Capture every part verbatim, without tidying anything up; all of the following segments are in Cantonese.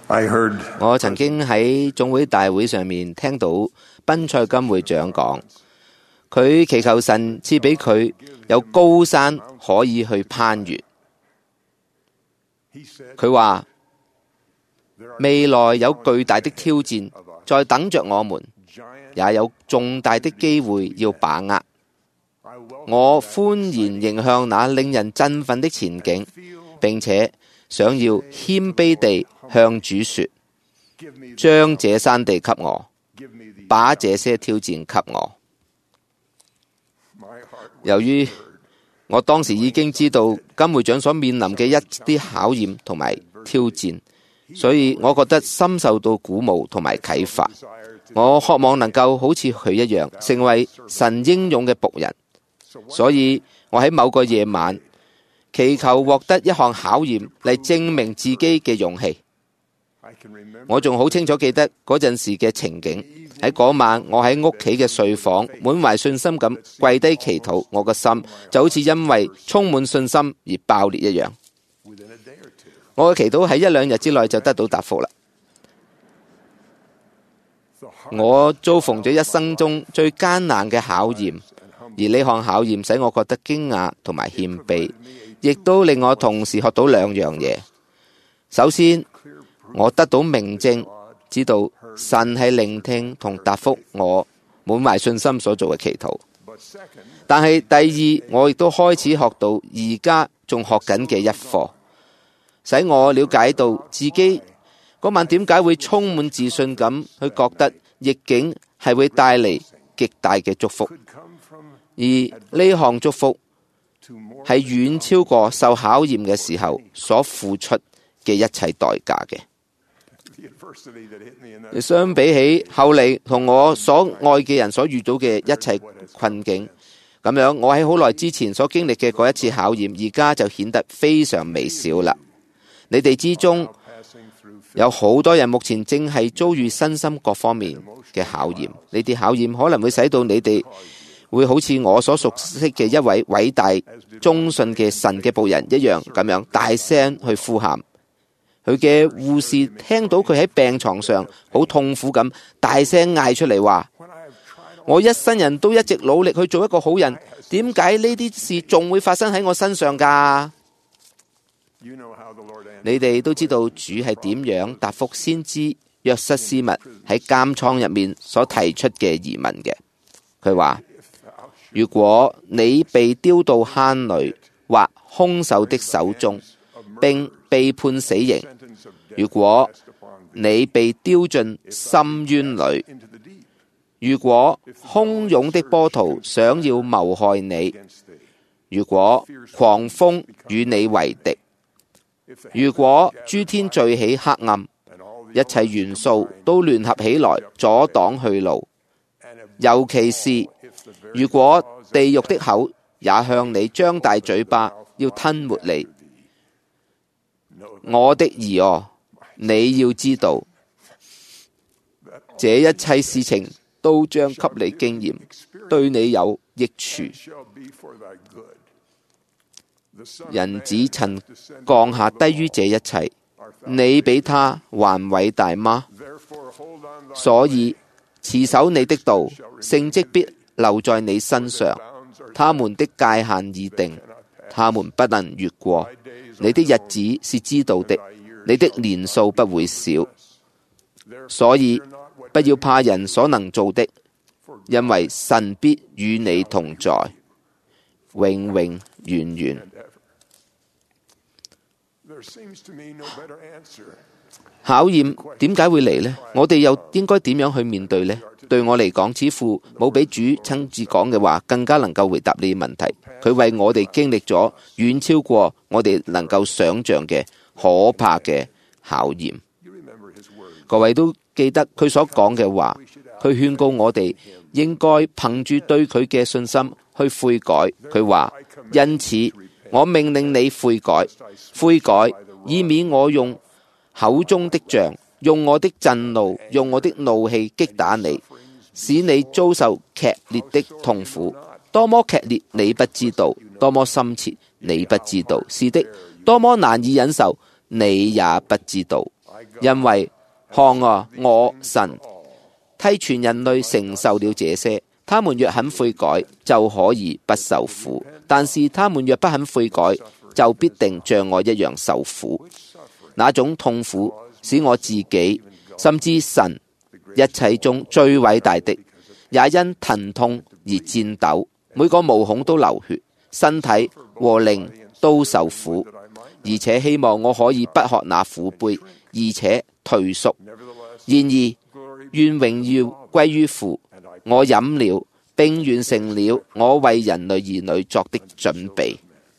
I heard 我曾經喺總會大會上面聽到賓賽金會長講，佢祈求神賜俾佢有高山可以去攀越。佢話未來有巨大的挑戰在等着我們，也有重大的機會要把握。我歡然迎向那令人振奮的前景，並且想要謙卑地向主說，將這山地給我，把這些挑戰給我。由於我當時已經知道金會長所面臨嘅一啲考驗同埋挑戰，所以我覺得深受到鼓舞同埋啟發。我渴望能夠好似佢一樣，成為神英勇嘅僕人。所以我喺某個夜晚祈求獲得一項考驗嚟證明自己嘅勇氣。我仲好清楚記得嗰陣時嘅情景。喺嗰晚，我喺屋企嘅睡房，滿懷信心咁跪低祈禱，我個心就好似因為充滿信心而爆裂一樣。我嘅祈禱喺一兩日之內就得到答覆啦。我遭逢咗一生中最艱難嘅考驗，而呢項考驗使我覺得驚訝同埋謙卑，亦都令我同時學到兩樣嘢。首先，我得到明證，知道神係聆聽同答覆我滿懷信心所做嘅祈禱。但係第二，我亦都開始學到而家仲學緊嘅一課，使我了解到自己嗰晚點解會充滿自信咁去覺得逆境係會帶嚟極大嘅祝福，而呢項祝福係遠超過受考驗嘅時候所付出嘅一切代價嘅。相比起後嚟同我所愛嘅人所遇到嘅一切困境，咁樣我喺好耐之前所經歷嘅嗰一次考驗，而家就顯得非常微小啦。你哋之中有好多人目前正係遭遇身心各方面嘅考驗，呢啲考驗可能會使到你哋會好似我所熟悉嘅一位偉大忠信嘅神嘅僕人一樣，咁樣大聲去呼喊。佢嘅護士聽到佢喺病床上好痛苦咁大聲嗌出嚟話，我一生人都一直努力去做一個好人，點解呢啲事仲會發生喺我身上㗎？你哋都知道主係點樣答覆先知約瑟斯密喺監倉入面所提出嘅疑問嘅。佢話，如果你被丟到坑裏或兇手的手中，並被判死刑，如果你被丟進深淵裏，如果洶湧的波濤想要謀害你，如果狂風與你為敵，如果諸天聚起黑暗，一切元素都聯合起來阻擋去路，尤其是如果地獄的口也向你張大嘴巴，要吞沒你，我的兒哦，你要知道，這一切事情都將給你經驗，對你有益處。人子曾降下低於這一切，你比他還偉大嗎？所以持守你的道，成績必留在你身上。他們的界限已定，他們不能越過。你的日子是知道的，你的年數不會少。所以不要怕人所能做的，因為神必與你同在，永永遠遠。考驗點解會嚟呢？我哋又應該點樣去面對呢？對我嚟講，似乎冇比主親自講嘅話更加能夠回答呢啲問題。佢為我哋經歷咗遠超過我哋能夠想象嘅可怕嘅考驗。各位都記得佢所講嘅話，佢勸告我哋應該憑住對佢嘅信心去悔改。佢話，因此我命令你悔改，悔改，以免我用口中的杖，用我的震怒，用我的怒氣擊打你，使你遭受劇烈的痛苦。多麼劇烈你不知道，多麼深切你不知道。是的，多麼難以忍受你也不知道，因為看啊，我神替全人類承受了這些。他們若肯悔改，就可以不受苦；但是他們若不肯悔改，就必定像我一樣受苦。那種痛苦使我自己，甚至神一切中最偉大的，也因疼痛而顫抖，每個毛孔都流血，身體和靈都受苦，而且希望我可以不喝那苦杯，而且退縮。然而願榮耀歸於父，我飲了並完成了我為人類兒女作的準備。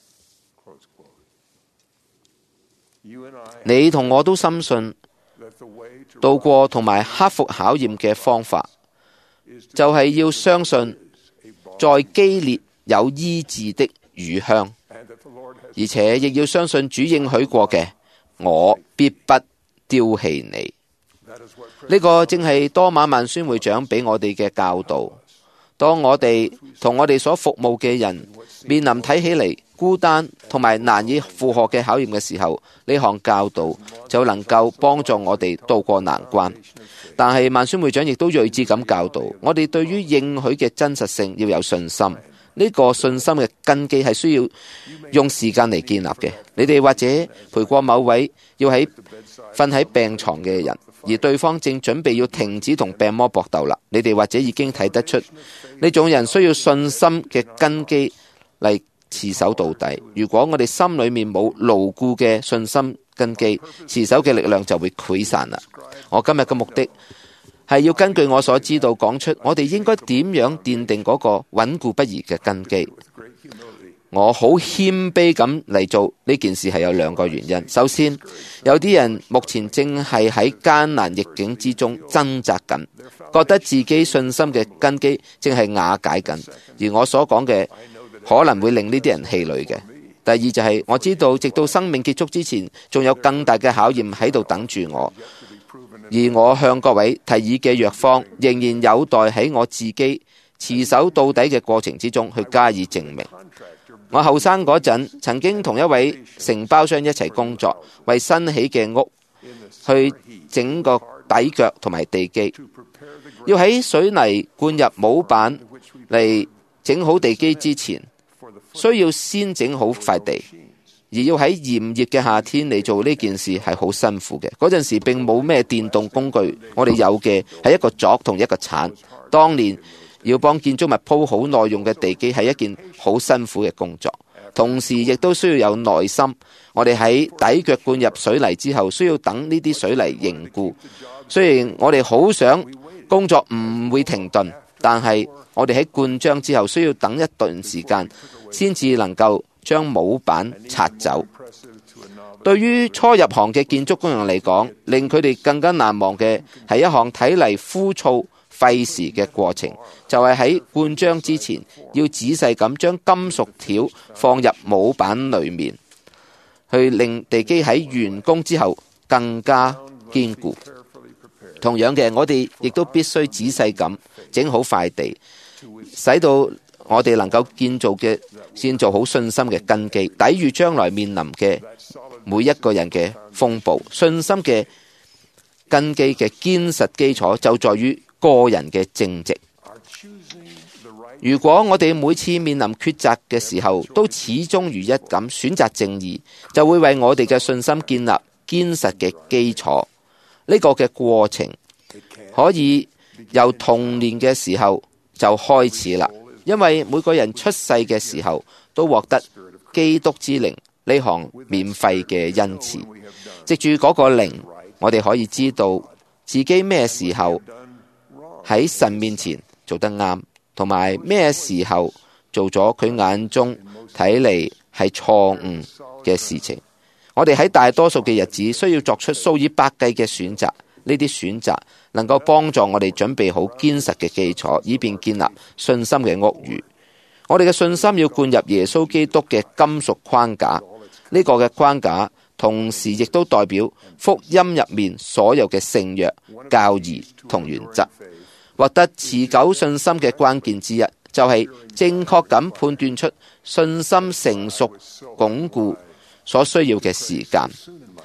你同我都深信，度過同埋克服考驗嘅方法，就係要相信在基列有醫治的乳香，而且亦要相信主應許過嘅，我必不丟棄你。呢個正係多馬曼宣會長俾我哋嘅教導。當我哋同我哋所服務嘅人面臨睇起嚟孤單同埋難以負荷嘅考驗嘅時候，呢項教導就能夠幫助我哋渡過難關。但係曼宣會長亦都睿智咁教導我哋，對於應許嘅真實性要有信心。呢個信心嘅根基係需要用時間嚟建立嘅。你哋或者陪過某位要喺瞓喺病床嘅人，而對方正準備要停止同病魔搏鬥啦。你哋或者已經睇得出呢種人需要信心嘅根基嚟持守到底。如果我哋心裏面冇牢固嘅信心根基，持守嘅力量就會潰散啦。我今日嘅目的係要根據我所知道講出我哋應該點樣奠定嗰個穩固不移嘅根基。我好謙卑咁嚟做呢件事係有兩個原因。首先，有啲人目前正係喺艱難逆境之中掙扎緊，覺得自己信心嘅根基正係瓦解緊，而我所講嘅可能會令呢啲人氣餒嘅。第二就係我知道直到生命結束之前，仲有更大嘅考驗喺度等住我，而我向各位提議嘅藥方仍然有待喺我自己持守到底嘅過程之中去加以證明。我後生嗰陣曾經同一位承包商一齊工作，為新起嘅屋去整個底腳同埋地基，要喺水泥灌入模板嚟整好地基之前，需要先整好塊地，而要喺炎熱嘅夏天嚟做呢件事係好辛苦嘅。嗰陣時並冇咩電動工具，我哋有嘅係一個鑿同一個鏟。當年要幫建築物鋪好耐用嘅地基係一件好辛苦嘅工作，同時亦都需要有耐心。我哋喺底腳灌入水泥之後，需要等呢啲水泥凝固。雖然我哋好想工作唔會停頓，但係我哋喺灌漿之後需要等一段時間，先至能夠將模板拆走。對於初入行嘅建築工人嚟講，令佢哋更加難忘嘅係一項睇嚟枯燥費時嘅過程，就係喺灌漿之前要仔細咁將金屬條放入模板裏面，去令地基喺完工之後更加堅固。同樣嘅，我哋亦都必須仔細咁整好塊地，使到我哋能夠建造嘅先做好信心嘅根基，抵禦將來面臨嘅每一個人嘅風暴。信心嘅根基嘅堅實基礎就在於個人嘅正直。如果我哋每次面臨抉擇嘅時候都始終如一咁選擇正義，就會為我哋嘅信心建立堅實嘅基礎。呢個嘅過程可以由童年嘅時候就開始啦，因為每個人出世嘅時候都獲得基督之靈呢項免費嘅恩賜。藉住嗰個靈，我哋可以知道自己咩時候喺神面前做得啱，同埋咩時候做咗佢眼中睇嚟係錯誤嘅事情。我哋喺大多數嘅日子需要作出數以百計嘅選擇，呢啲選擇能夠幫助我哋準備好堅實嘅基礎，以便建立信心嘅屋宇。我哋嘅信心要灌入耶穌基督嘅金屬框架，呢個嘅框架同時亦都代表福音入面所有嘅聖約、教義同原則。獲得持久信心嘅關鍵之一，就係正確咁判斷出信心成熟鞏固所需要嘅時間。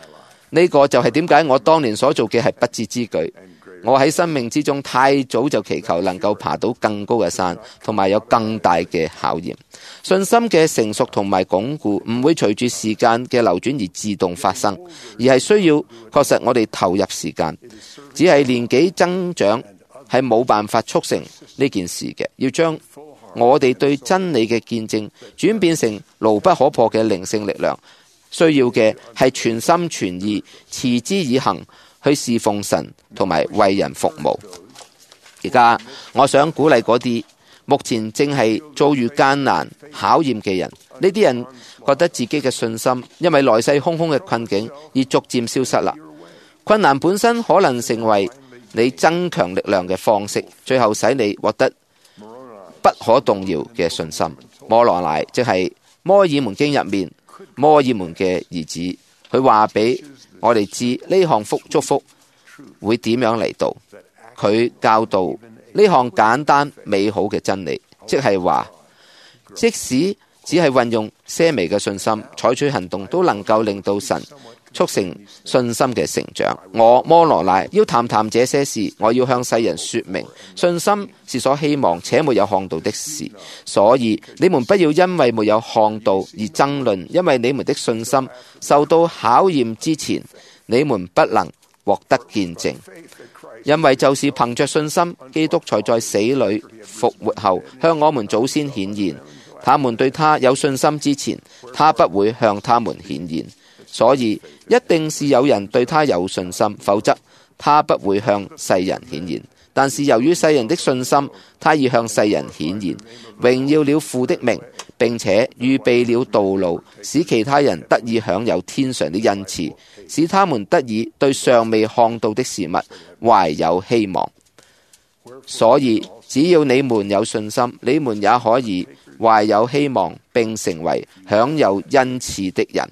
呢個就係點解我當年所做嘅係不智之舉。我喺生命之中太早就祈求能夠爬到更高嘅山，同埋有更大嘅考驗。信心嘅成熟同埋鞏固唔會隨住時間嘅流轉而自動發生，而係需要確實我哋投入時間。只係年紀增長係冇辦法促成呢件事嘅。要將我哋對真理嘅見證轉變成牢不可破嘅靈性力量，需要嘅係全心全意持之以恆去侍奉神同埋為人服務。而家我想鼓勵嗰啲目前正係遭遇艱難考驗嘅人，呢啲人覺得自己嘅信心因為來勢洶洶嘅困境而逐漸消失啦。困難本身可能成為你增強力量嘅方式，最後使你獲得不可動搖嘅信心。摩羅乃即係摩爾門經入面摩爾門嘅兒子，佢話俾我哋知呢項福祝福會點樣嚟到。佢教導呢項簡單美好嘅真理，即係話即使只係運用些微嘅信心採取行動，都能夠令到神促成信心嘅成長。我摩羅乃要談談這些事，我要向世人說明信心是所希望且沒有看到的事。所以你們不要因為沒有看到而爭論，因為你們的信心受到考驗之前，你們不能獲得見證。因為就是憑着信心，基督才在死裏復活後向我們祖先顯現。他們對他有信心之前，他不會向他們顯現。所以一定是有人對他有信心，否則他不會向世人顯現。但是由於世人的信心，他已向世人顯現，榮耀了父的名，並且預備了道路，使其他人得以享有天上的恩賜，使他們得以對尚未看到的事物懷有希望。所以只要你們有信心，你們也可以懷有希望，並成為享有恩賜的人。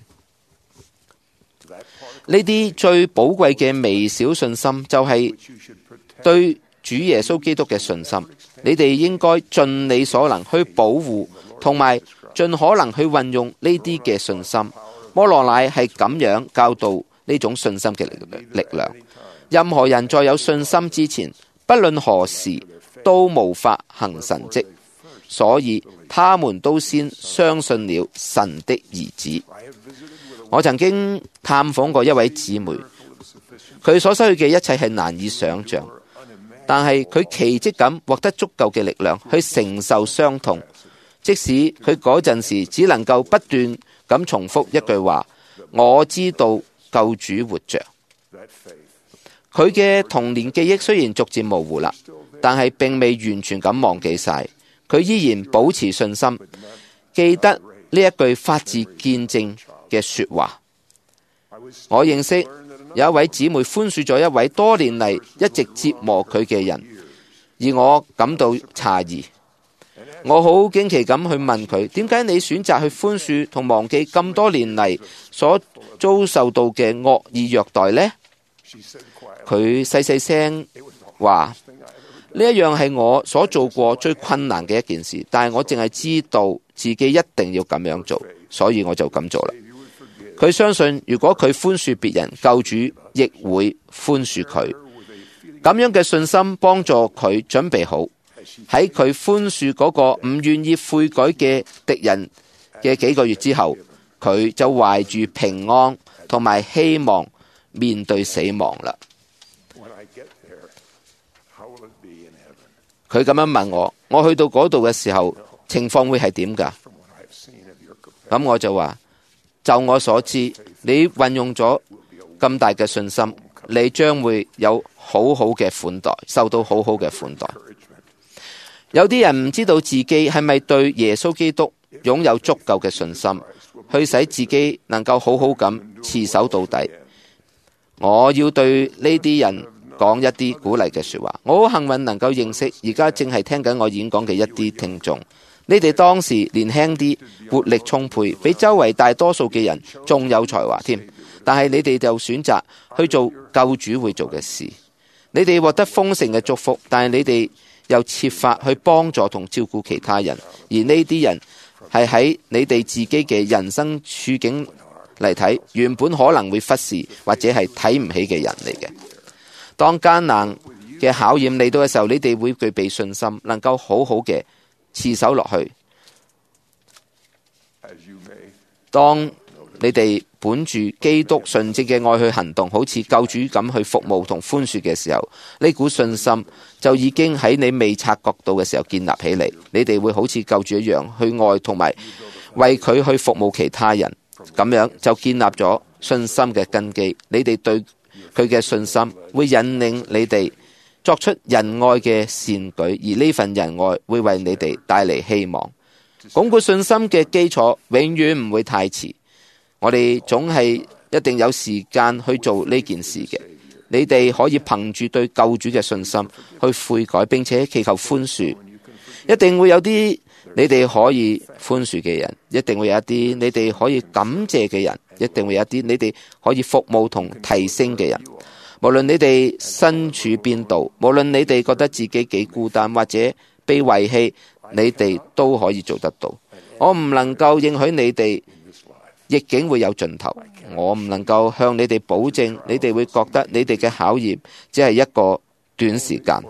呢啲最寶貴嘅微小信心，就係對主耶穌基督嘅信心。你哋應該盡你所能去保護，同埋盡可能去運用呢啲嘅信心。摩羅乃係咁樣教導呢種信心嘅力量。任何人在有信心之前，不論何時都無法行神蹟，所以他們都先相信了神的兒子。我曾經探訪過一位姊妹，佢所失去嘅一切係難以想象，但係佢奇蹟咁獲得足夠嘅力量去承受傷痛，即使佢嗰陣時只能夠不斷咁重複一句話：我知道救主活着。佢嘅童年記憶雖然逐漸模糊啦，但係並未完全咁忘記晒，佢依然保持信心，記得呢一句發自見證嘅說話。我認識有一位姊妹寬恕咗一位多年嚟一直折磨佢嘅人，而我感到詫異。我好驚奇咁去問佢：點解你選擇去寬恕同忘記咁多年嚟所遭受到嘅惡意虐待呢？佢細細聲話：呢一樣係我所做過最困難嘅一件事，但係我淨係知道自己一定要咁樣做，所以我就咁做啦。佢相信如果佢寬恕別人，救主亦會寬恕佢。咁樣嘅信心幫助佢準備好喺佢寬恕嗰個唔願意悔改嘅敵人嘅幾個月之後，佢就懷住平安同埋希望面對死亡啦。佢咁樣問我：我去到嗰度嘅時候，情況會係點㗎？咁我就話：就我所知，你運用咗咁大嘅信心，你將會有好好嘅款待，受到好好嘅款待。有啲人唔知道自己係咪對耶穌基督擁有足夠嘅信心，去使自己能夠好好咁持守到底。我要對呢啲人講一啲鼓勵嘅說話。我好幸運能夠認識而家正係聽緊我演講嘅一啲聽眾。你哋當時年輕啲，活力充沛，比周圍大多數嘅人仲有才華添。但係你哋就選擇去做救主會做嘅事。你哋獲得豐盛嘅祝福，但係你哋又設法去幫助同照顧其他人。而呢啲人係喺你哋自己嘅人生處境嚟睇，原本可能會忽視或者係睇唔起嘅人嚟嘅。當艱難嘅考驗嚟到嘅時候，你哋會具備信心，能夠好好嘅持守落去。當你哋本住基督純正嘅愛去行動，好似救主咁去服務同寬恕嘅時候，呢股信心就已經喺你未察覺到嘅時候建立起嚟。你哋會好似救主一樣去愛同埋為佢去服務其他人，咁樣就建立咗信心嘅根基。你哋對佢嘅信心會引領你哋作出仁愛嘅善舉，而呢份仁愛會為你哋帶嚟希望。鞏固信心嘅基礎永遠唔會太遲，我哋總係一定有時間去做呢件事嘅。你哋可以憑住對救主嘅信心去悔改，並且祈求寬恕。一定會有啲你哋可以寬恕嘅人，一定會有一啲你哋可以感謝嘅人，一定會有一啲你哋可以服務同提升嘅人。無論你哋身處邊度，無論你哋覺得自己幾孤單或者被遺棄，你哋都可以做得到。我唔能夠應許你哋逆境會有盡頭，我唔能夠向你哋保證你哋會覺得你哋嘅考驗只係一個短時間。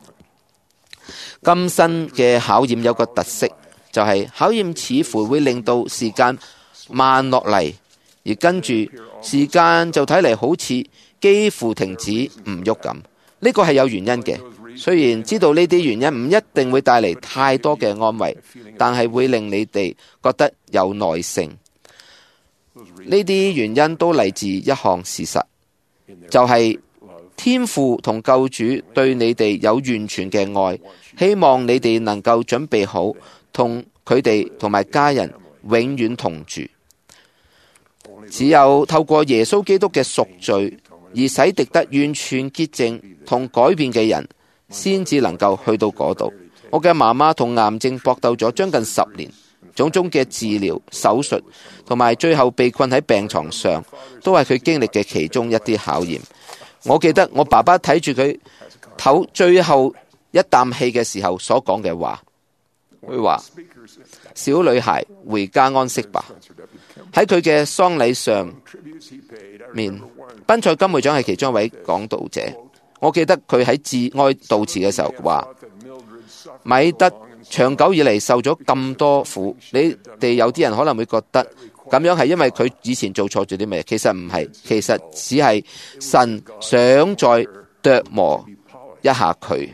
今生嘅考驗有個特色，就係考驗似乎會令到時間慢落嚟，而跟住時間就睇嚟好似幾乎停止唔喐咁。呢個係有原因嘅。雖然知道呢啲原因唔一定會帶嚟太多嘅安慰，但係會令你哋覺得有耐性。呢啲原因都嚟自一項事實，就係天父同救主對你哋有完全嘅愛，希望你哋能夠準備好同佢哋同埋家人永遠同住。只有透過耶穌基督嘅贖罪而洗滌得完全潔淨同改變嘅人，先至能夠去到嗰度。我嘅媽媽同癌症搏鬥咗將近十年，種種嘅治療、手術同埋最後被困喺病床上，都係佢經歷嘅其中一啲考驗。我記得我爸爸睇住佢唞最後一啖氣嘅時候所講嘅話，佢話：小女孩回家安息吧。喺佢嘅喪禮上面，賓賽金會長係其中一位講道者。我記得佢喺致哀悼詞嘅時候話：米德長久以嚟受咗咁多苦，你哋有啲人可能會覺得咁樣係因為佢以前做錯咗啲咩？其實唔係，其實只係神想再琢磨一下佢。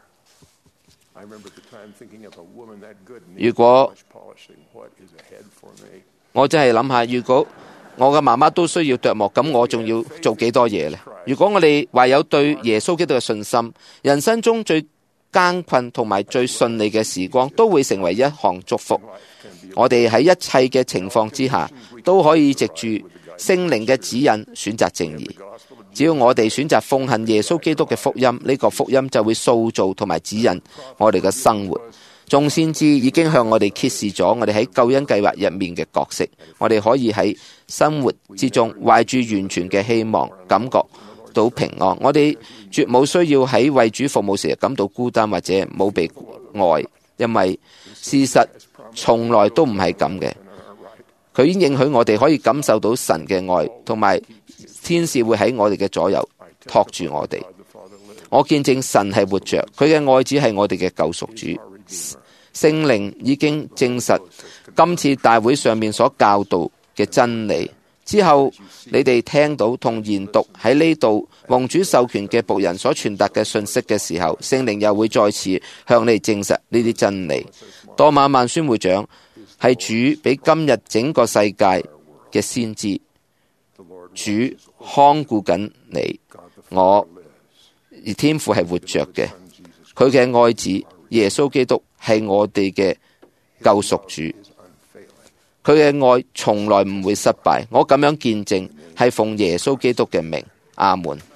如果我真係諗下，如果我嘅媽媽都需要琢磨，咁我仲要做幾多嘢呢？如果我哋懷有對耶穌基督嘅信心，人生中最艱困同埋最順利嘅時光都會成為一項祝福。我哋喺一切嘅情況之下都可以藉住聖靈嘅指引選擇正義。只要我哋選擇奉行耶穌基督嘅福音，呢個福音就會塑造同埋指引我哋嘅生活。眾先知已經向我哋揭示咗我哋喺救恩計劃入面嘅角色。我哋可以喺生活之中懷住完全嘅希望，感覺到平安。我哋絕冇需要喺為主服務時感到孤單或者冇被愛，因為事實從來都唔係咁嘅。佢已經應許我哋可以感受到神嘅愛，同埋天使會喺我哋嘅左右托住我哋。我見證神係活着，佢嘅愛子係我哋嘅救贖主。聖靈已經證實今次大會上面所教導嘅真理之後，你哋聽到同研讀喺呢度蒙主授權嘅僕人所傳達嘅信息嘅時候，聖靈又會再次向你哋證實呢啲真理。多馬曼宣會長係主俾今日整個世界嘅先知，主看顧緊你我，而天父係活着嘅，佢嘅愛子耶穌基督係我哋嘅救贖主，佢嘅愛從來唔會失敗。我咁樣見證係奉耶穌基督嘅名，阿門。